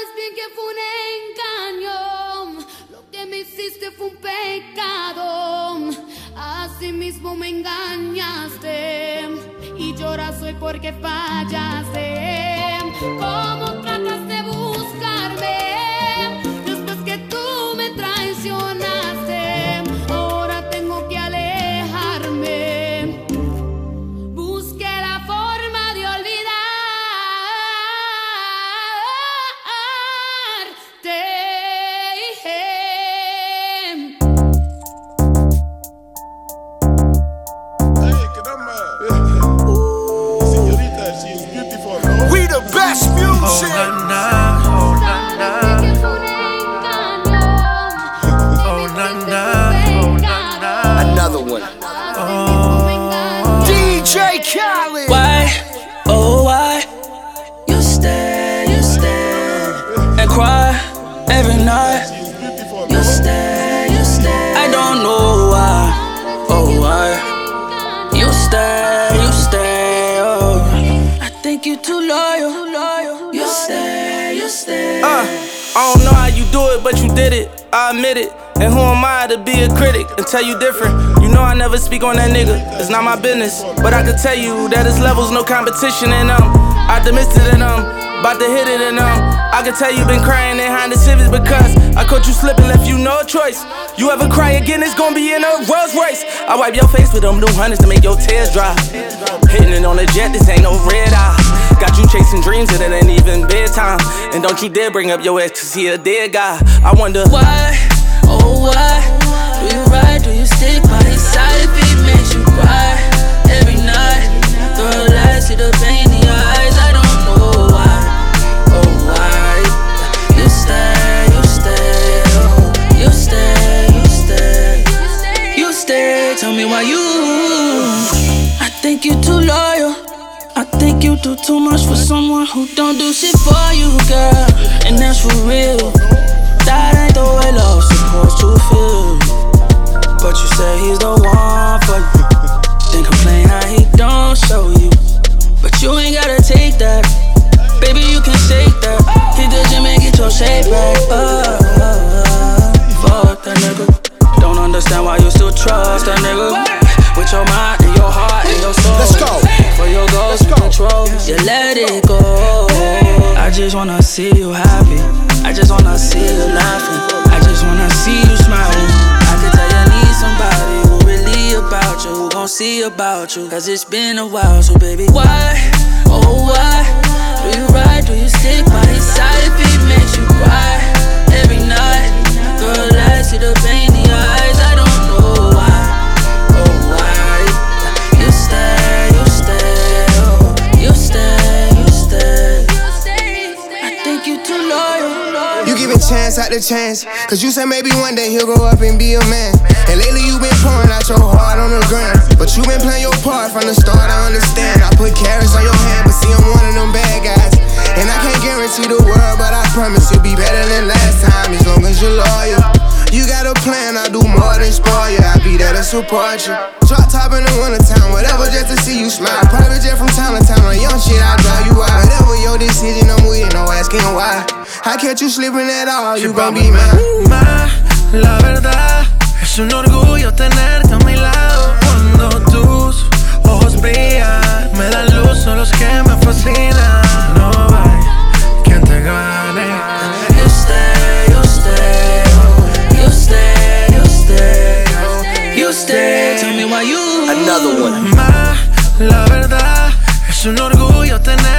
sabes bien que fue un engaño, lo que me hiciste fue un pecado. Así mismo me engañaste y lloras hoy porque fallaste. ¿Cómo tratas de buscarme después que tú me traicionaste? Ahora tengo que alejarme. Busqué la forma de olvidarte. We the best music. Oh, na, na. Oh, na, na. Another one. DJ Khaled. Why, oh why, you stay and cry every night. You stay, I don't know why, oh why. You stay, oh. I think you too loyal. You stay. I don't know how you do it, but you did it, I admit it. And who am I to be a critic and tell you different? You know I never speak on that nigga, it's not my business. But I can tell you that his level's no competition, and I'm optimistic, and I'm about to hit it, and I can tell you been crying behind the Civics because I caught you slipping, left you no choice. You ever cry again, it's gonna be in a Rolls Royce. I wipe your face with them new hundreds to make your tears dry. Hitting it on the jet, this ain't no red eye. Got you chasing dreams and it ain't even bedtime. And don't you dare bring up your ex cause he a dead guy. I wonder why, oh why, do you ride, do you stick by his side if he makes you cry every night? Girl, I see the pain in your eyes, I don't know why, oh why. You stay, oh, you stay, tell me why you. I think you too loyal, I think you do too much for someone who don't do shit for you, girl. And that's for real, that ain't the way love's supposed to feel. But you say he's the one for you, then complain how he don't show you. But you ain't gotta take that, baby, you can shake that. Hit the gym and get your shape back. Fuck that nigga, don't understand why you still trust that nigga. With your mind and your heart and your soul, Let's go. for your goals and control, you let it go. I just wanna see you happy, I just wanna see you laughing, I just wanna see you smiling. I can tell you need somebody who really about you, who gon' see about you, cause it's been a while, so baby, why, oh why, do you ride, do you stick by his side if he makes you cry every night? Girl, I see the pain in your eyes, I don't know why, oh why. You stay, oh, you stay. I think you too loyal. You giving chance after chance, cause you said maybe one day he'll grow up and be a man. And lately you been pouring out your heart on the ground, but you been playing your part from the start, I understand. I put carrots on your hand, but see I'm one of them bad guys. And I can't guarantee the world, but I promise you'll be better than last time, as long as you're loyal. You got a plan, I do more than spoil you, I'll be there to support you. Drop top in the wintertime, whatever, just to see you smile. Private jet from town to town, on young shit, I drive you out. Whatever your decision, I'm with, no asking why. I catch you slipping at all, you gon' be mine. La verdad, es un orgullo tenerte a mi lado. Cuando tus ojos brillan, me dan luz, son los que me fascinan. No hay quien te gane. You stay, you stay, tell me why you. Another one. La verdad, es un orgullo tener